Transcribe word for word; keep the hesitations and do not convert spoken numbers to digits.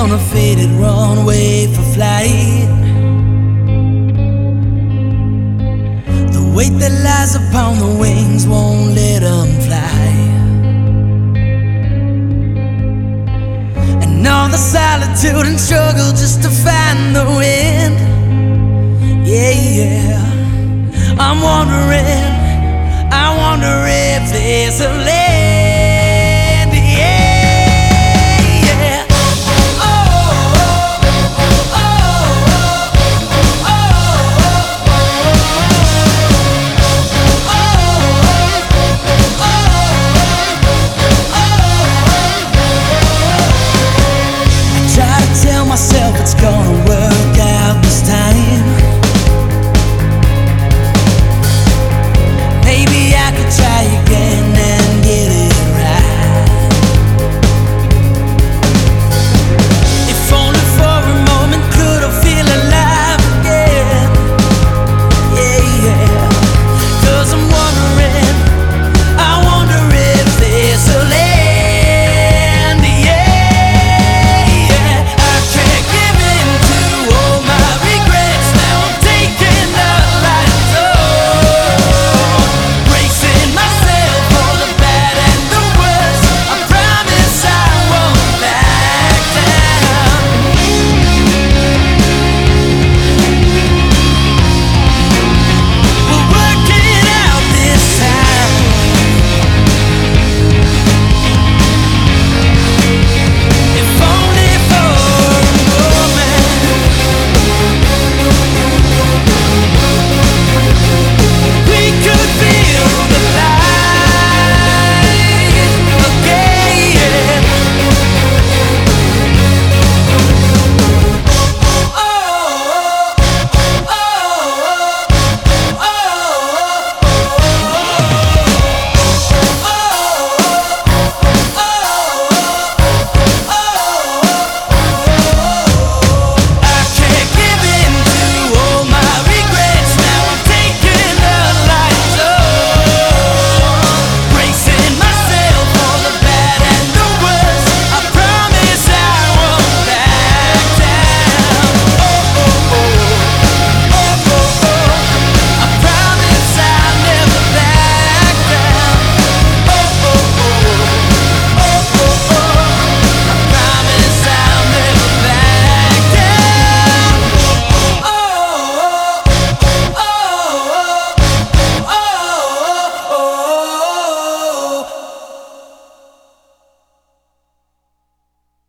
on a faded runway for flight. The weight that lies upon the wings won't let them fly. And all the solitude and struggle just to find the wind. Yeah, yeah. I'm wondering, I wonder if there's a land